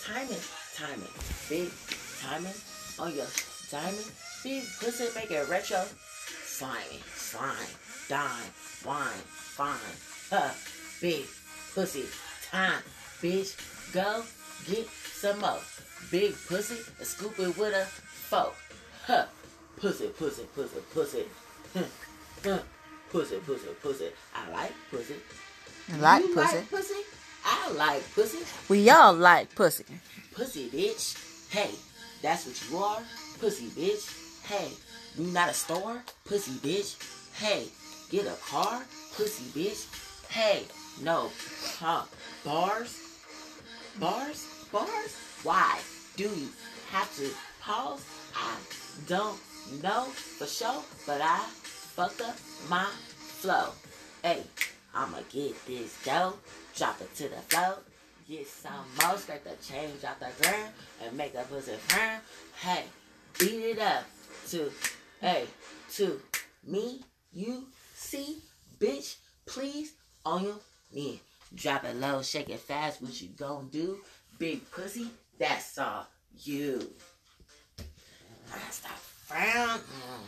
timing, big timing on your diamond. Big pussy make it retro. Slimy, slime, dime, wine, fine. Huh, big pussy time, bitch. Go get some more. Big pussy, and scoop it with a fork. Huh, pussy, pussy, pussy, pussy. Pussy, pussy, pussy. I like pussy. Like You pussy. like pussy? I like pussy. We all like pussy. Pussy, bitch. Hey, that's what you are. Pussy, bitch. Hey, you not a store? Pussy, bitch. Hey, get a car? Pussy, bitch. Hey, no. Huh. Bars? Bars? Bars? Why do you have to pause? I don't know for sure, but I fucked up my flow. Hey, I'ma get this dough, drop it to the floor, get some more, scrape the change out the ground, and make a pussy firm. Hey, beat it up to, hey, to me, you see, bitch, please, on your knee. Drop it low, shake it fast, what you gon' do? Big pussy, that's all you. I stop frown.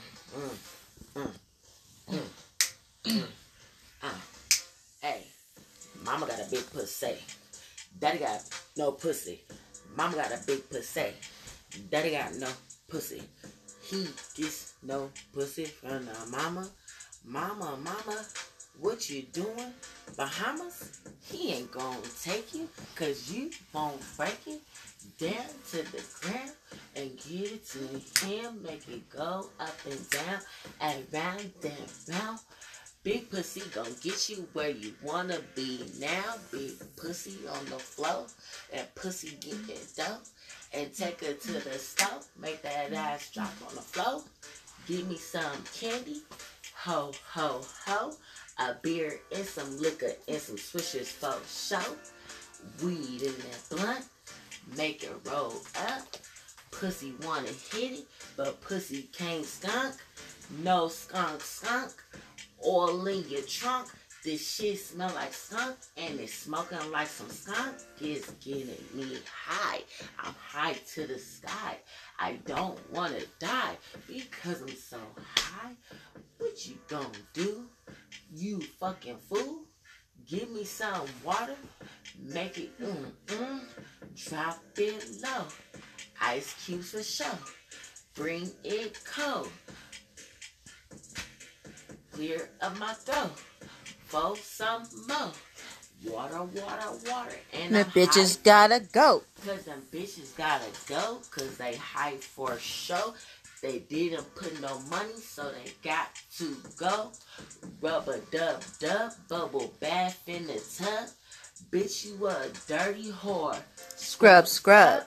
Hey, mama got a big pussy. Daddy got no pussy. Mama got a big pussy. Daddy got no pussy. He gets no pussy from the mama. Mama, what you doing? Bahamas? He ain't gonna take you, cause you won't break it down to the ground and give it to him. Make it go up and down and round and round. Big pussy gon' get you where you wanna be now. Big pussy on the floor. And pussy get it dope. And take her to the stove. Make that ass drop on the floor. Give me some candy. Ho, ho, ho. A beer and some liquor and some swishers for show. Weed in that blunt. Make it roll up. Pussy wanna hit it, but pussy can't skunk. No skunk. Oil in your trunk. This shit smell like skunk, and it's smoking like some skunk. It's getting me high. I'm high to the sky. I don't wanna die because I'm so high. What you gonna do, you fucking fool? Give me some water. Make it Drop it low. Ice cubes for sure. Bring it cold. Clear up my throat. For some more. Water. And The bitches gotta go. Cause them bitches gotta go. Cause they high for show. They didn't put no money, so they got to go. Rubber dub, bubble bath in the tub. Bitch, you a dirty whore. Scrub.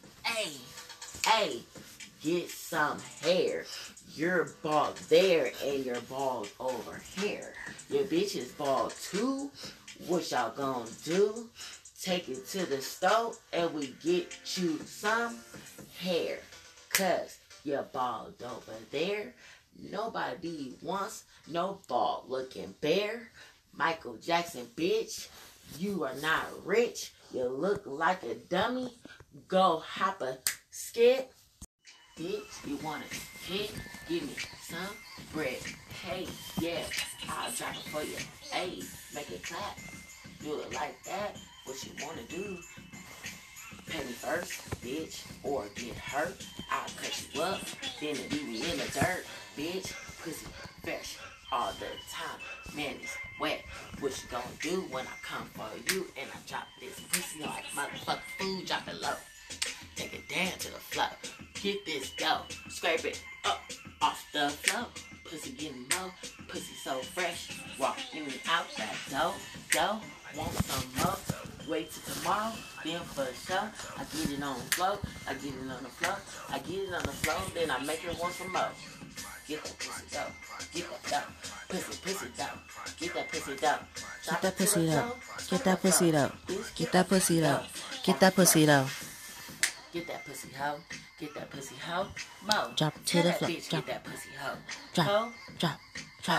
Hey, get some hair. You're bald there and you're bald over here. Your bitch is bald too. What y'all gonna do? Take it to the stove and we get you some hair. Cause you're bald over there. Nobody wants no bald looking bear. Michael Jackson, bitch. You are not rich. You look like a dummy. Go hop a skid. Bitch, you want a hit? Give me some bread. Hey, yeah, I'll drop it for you. Hey, make it clap. Do it like that. What you wanna do? Pay me first, bitch, or get hurt. I'll cut you up, then leave me in the dirt. Bitch, pussy fresh all the time. Man, it's wet. What you gonna do when I come for you and I drop this pussy like motherfucking food? Drop it low. Take it down to the floor. Get this dough. Scrape it up off the floor. Pussy getting low. Pussy so fresh. Walking out that dough. Want some more? Wait till tomorrow. Then for sure, I get it on the floor. I get it on the floor. Then I make it want some more. Get that pussy dough. Get that dough. Pussy dough. Get that pussy dough. Get that pussy dough. Get that pussy dough. Get that pussy dough. Get that pussy dough. Get that pussy hoe. Get that pussy hoe. Mo. Drop to the floor. Bitch, Drop. get that pussy hoe. Drop.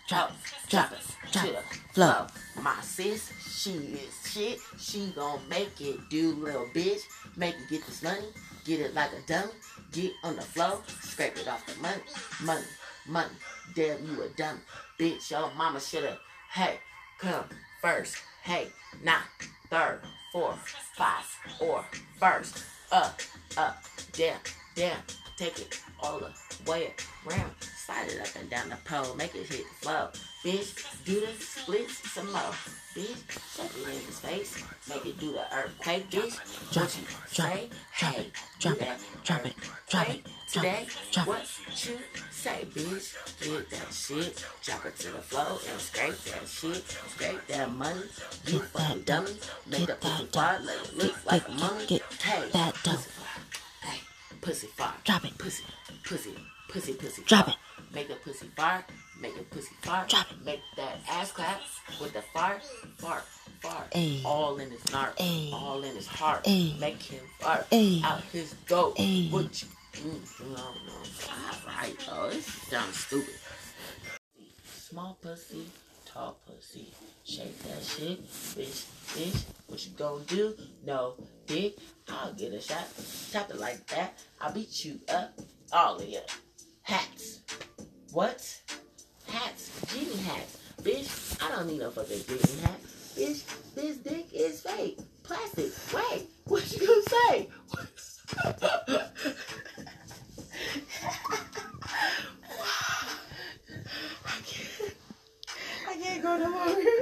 drop, drop drop, it drop, to the flow. flow. My sis, she is shit. She gon' make it do, little bitch. Make it get this money. Get it like a dummy. Get on the flow. Scrape it off the money. Money, money. Damn, you a dummy. Bitch, your mama shoulda, hey, come first. Hey, not third, fourth, five, or first. Damn, damn. Take it all the way around. Slide it up and down the pole. Make it hit the flow. Bitch, do the splits some more. Bitch, shake it in his face. Make it do the earthquake. Bitch, Drop what you it, drop say? it, drop Hey, it, drop do it, that drop it, drop it, earthquake drop today. it, drop What it. you say, bitch? Get that shit. Drop it to the floor and scrape that shit. Scrape that money. You fucking dummy. Make the pussy fart. Let it look like a mummy. Hey, that dough. pussy fart. Hey, pussy fart. Drop it. Pussy, pussy. Drop fart. it. Make a pussy fart. Make a pussy fart. Drop it. Make that ass clap with the fart. Fart. Ayy. All in his narc. Ayy. All in his heart. Ayy. Make him fart Ayy. out his throat. Ayy. What you no. Alright, though. This sounds stupid. Small pussy, tall pussy. Shake that shit, bitch. What you gonna do? No, dick. I'll get a shot. Chop it like that. I'll beat you up. All of you. Hats. What? Hats. Genie hats. Bitch, I don't need no fucking genie hat. Bitch, this dick is fake. Plastic. Wait, what you gonna say? I can't go no more.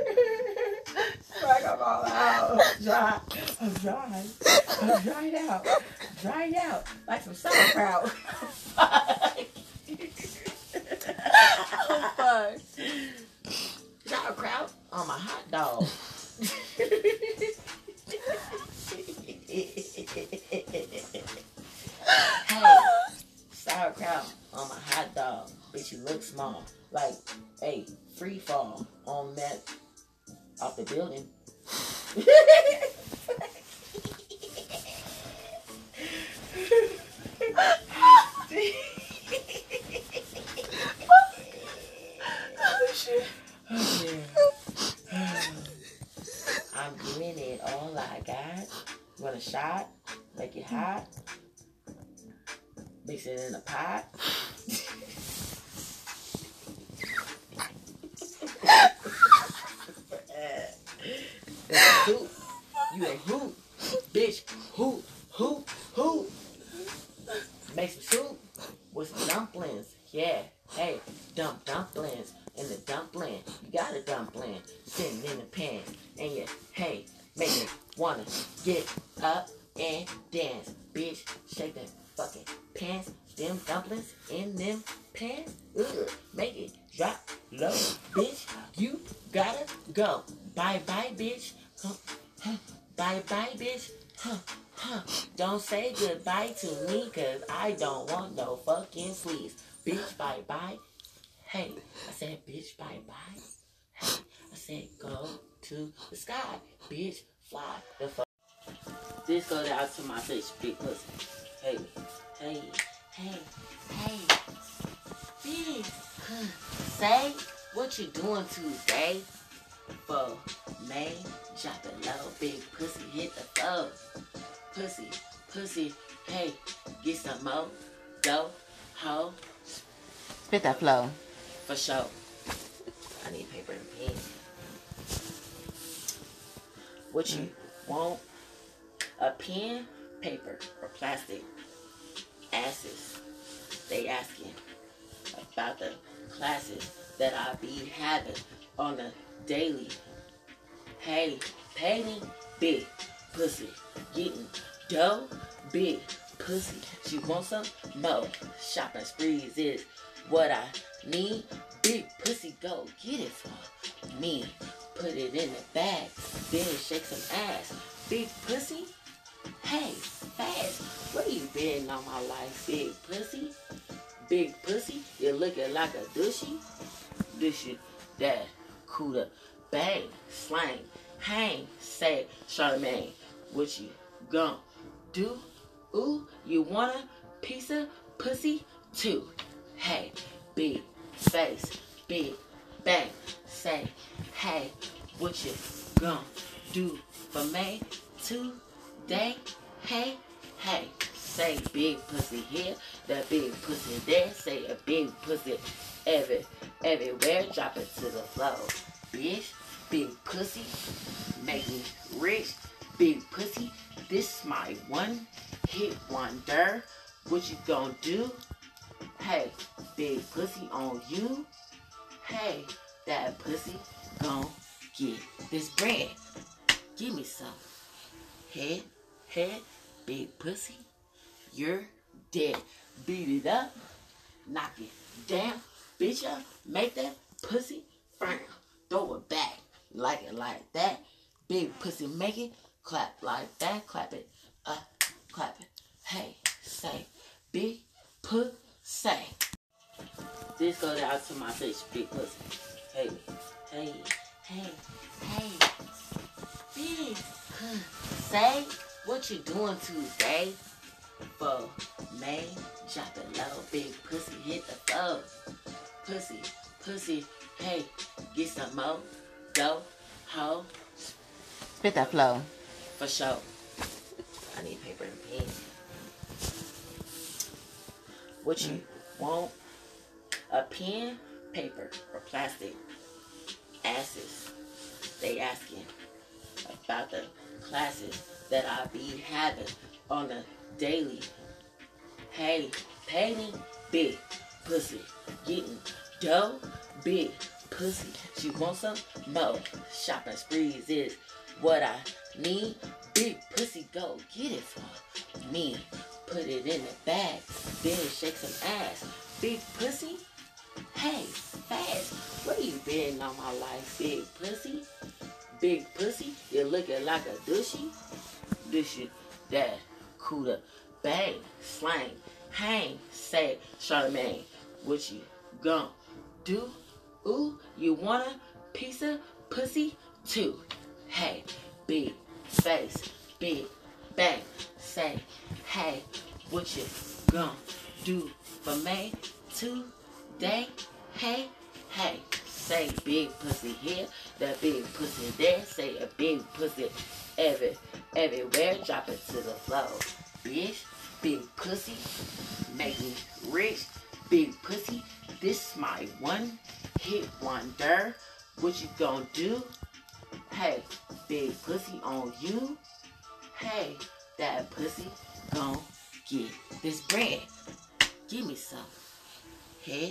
I'm all out. I'm dried out. Dried out. Like some sauerkraut. Oh, fuck. Sauerkraut on my hot dog. Hey, sauerkraut on my hot dog. Bitch, you look small. Like, hey, free fall on that off the building. Oh, shit. Oh, yeah. I'm giving it all I got. Want a shot? Make it hot. Mix it in a pot. Hoop. You a hoop. Bitch, hoop. Make some soup with some dumplings. Yeah. Hey, dumplings. In the dumpling, you got a dumpling sitting in the pan. And you, hey, make it wanna get up and dance. Bitch, shake them fucking pants. Them dumplings in them pants. Ugh, make it drop low. Bitch, you gotta go. Bye-bye, bitch. Bye-bye, bitch. Don't say goodbye to me, cause I don't want no fucking sleeves. Bitch, bye-bye. Hey, I said, bitch, bye-bye. Hey, I said, go to the sky. Bitch, fly the fuck. This goes out to my bitch, big pussy. Hey. Bitch, say what you doing today? For May, drop it low, big pussy, hit the floor. Pussy, hey, get some more, go, ho. Spit that flow. For sure. I need paper and pen. What you want? A pen, paper, or plastic? Asses. They asking about the classes that I be having on a daily. Hey, pay me, big pussy. Getting dough, big pussy. You want some? Mo. Shopping sprees is what I need. Big pussy, go get it for me. Put it in the bag, then shake some ass. Big pussy, hey, fast. Where you been all my life, big pussy? Big pussy, you looking like a dushy. Dushy, that cooler, bang, slang, hang, say, Charlamagne. What you gon' do? Ooh, you want a piece of pussy too? Hey, big face, big bang. Say, hey, what you gonna do for me today? Hey, hey. Say big pussy here, that big pussy there. Say a big pussy everywhere. Drop it to the floor, bitch. Big pussy, make me rich. Big pussy, this my one hit wonder. What you gonna do? Hey, big pussy on you. Hey, that pussy gon' get this bread. Give me some. Head, big pussy. You're dead. Beat it up. Knock it down. Bitch up. Make that pussy firm. Throw it back. Like it like that. Big pussy make it. Clap like that. Clap it. Clap it. Hey, say. Big pussy. This goes out to my bitch. Big pussy. Hey. Big pussy. What you doing today? For me, drop it low, big pussy hit the floor. Pussy, hey, get some more, go, ho. Spit that flow. For sure. I need paper and pen. What you want? A pen, paper, or plastic? Asses. They asking about the classes that I be having on a daily. Hey, pay me, big pussy. Getting dough, big pussy. She want some more. Shopping sprees is what I need. Big pussy, go get it for me. Put it in the bag, then shake some ass. Big pussy, hey, fast. Where you been all my life, big pussy? Big pussy, you looking like a dushy. Dushy, that cooler, bang, slang, hang, say, Charlamagne, what you gon' do? Ooh, you want a piece of pussy too? Hey, big face, big bang, say, hey, what you gon' do for me today? Hey, say big pussy here, that big pussy there. Say a big pussy everywhere. Drop it to the floor, bitch. Big pussy, make me rich. Big pussy, this my one hit wonder. What you gonna do? Hey, big pussy on you. Hey, that pussy gon' get this bread. Give me some. Head,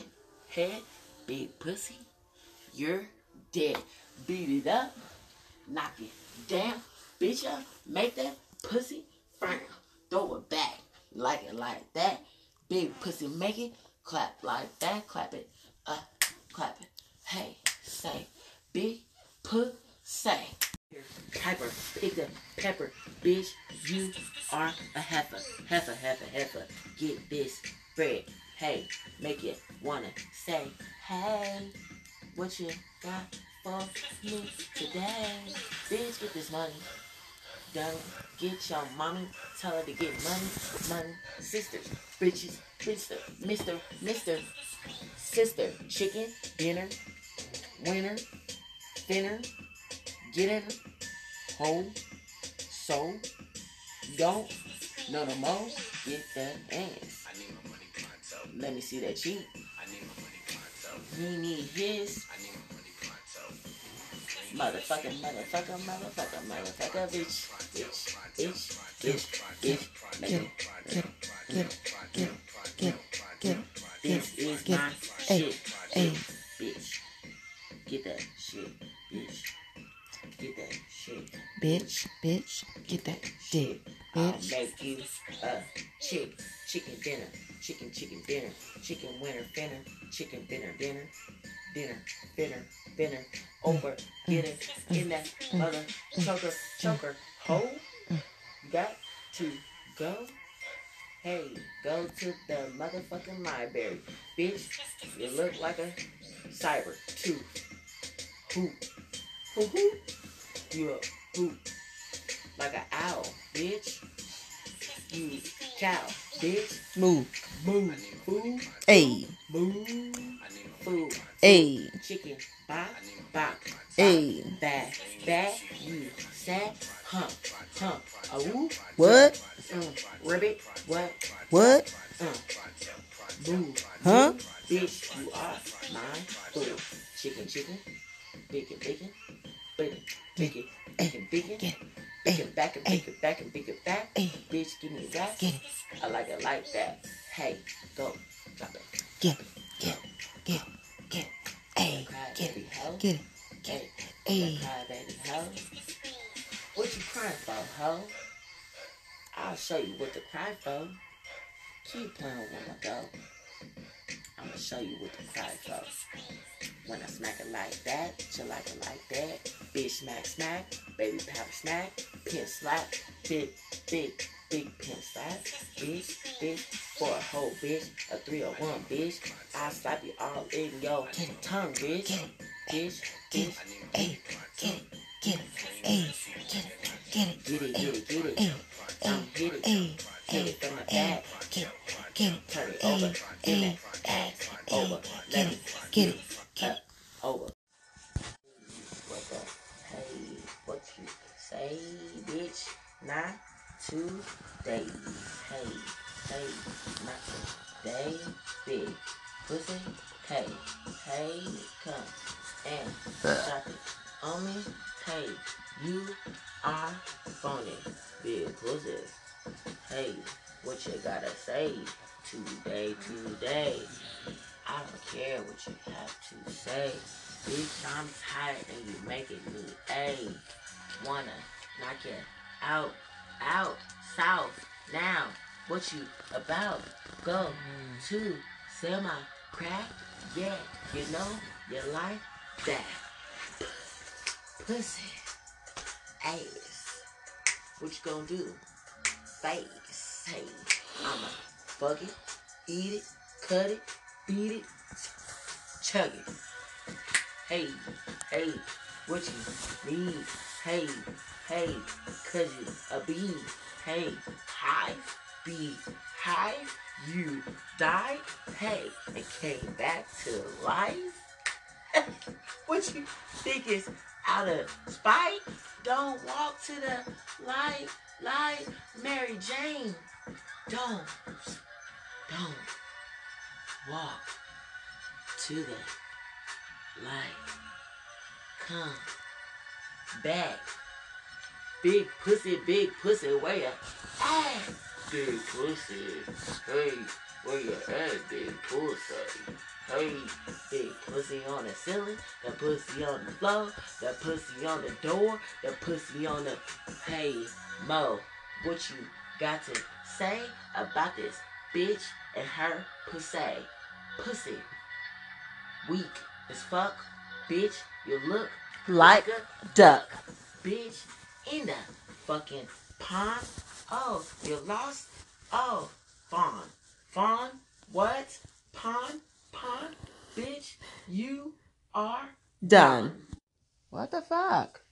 big pussy. You're dead. Beat it up. Knock it down. Bitch up. Make that pussy firm. Throw it back. Like it like that. Big pussy make it. Clap like that. Clap it. Clap it. Hey, say. Big pussy. Hyper. Pick the pepper. Bitch, you are a heifer. Heifer. Get this bread. Hey, make it wanna say, hey, what you got for me today? Bitch, get this money. Don't get your mommy. Tell her to get money. Sisters, bitches, Mr. Sister, chicken, dinner, winner, thinner, get in, hold, so, don't, no more, get that ass. Let me see that cheek. He need his. Motherfucker, bitch. This is my shit, bitch. Get that shit, bitch. Get that shit, Bitch, get that dick, I'll bitch. make you a chicken dinner. Chicken dinner. Chicken winner dinner. Chicken dinner. Over. Get it in that mother choker. Ho. Got to go. Hey, go to the motherfucking library. Bitch, you look like a cyber tooth. Hoop. You a hoop. Like an owl, bitch. You cow, bitch. Move. Food. Hey. Food. Ay. Chicken, bop, bop, Ay. bad, bad, you, sad, hump, hump, woo. What? Ribbit, what? What? Move, Huh? bitch, you are mine, boo. Chicken, chicken, bacon, bacon, bacon, bacon, bacon, bacon, bacon, back and bacon, back and bacon, back. Bitch, give me that. Get it. I like it like that. Hey, go, drop it. Get it. Get it. Get it. Ay. Get it. Get it. Get it. Ay. Cry, baby, ho. What you crying for, ho? I'll show you what to cry for. Keep playing with my dog. I'ma show you what to cry for. When I smack it like that, you like it like that. Bitch smack smack, baby power smack, pin slap, big pin slap. Bitch, for a whole bitch, a 301 bitch. I slap you all in your tongue, bitch. Bitch. Ay. Get it. Get it. Ay. Get it. Get it. Get it. Ay. I'm hit it. Ay. Hit it from the back. Get it. Turn it over. Give that ass over. Let me Get it. over. What the? Hey, what you say, bitch? Not today. Hey, not today. Big pussy. Hey, come and drop it on me. Hey, you are phony. Big pussy. Hey, what you gotta say today? I don't care what you have to say. Bitch, I'm tired and you making me wanna knock it out, south. Now, what you about? Go to sell my crack? Yeah, you know, you like that. Pussy, ass. What you gonna do? Face. Hey, I'ma fuck it, eat it, cut it, beat it, chug it. Hey, what you need? Hey, cause you a bee. Hey, hive, you died. Hey, and came back to life. What you think is out of spite? Don't walk to the light, Mary Jane. Don't walk to the light. Come back. Big pussy, where you at? Big pussy, hey, where you at, big pussy? Hey, big pussy on the ceiling, the pussy on the floor, the pussy on the door, the pussy on the... Hey, Mo, what you got to say about this bitch and her pussy? Pussy, weak as fuck, bitch, you look like a duck. Bitch, in the fucking pond. Oh, you lost? Oh, fawn, what? Pond, bitch, you are Done. What the fuck?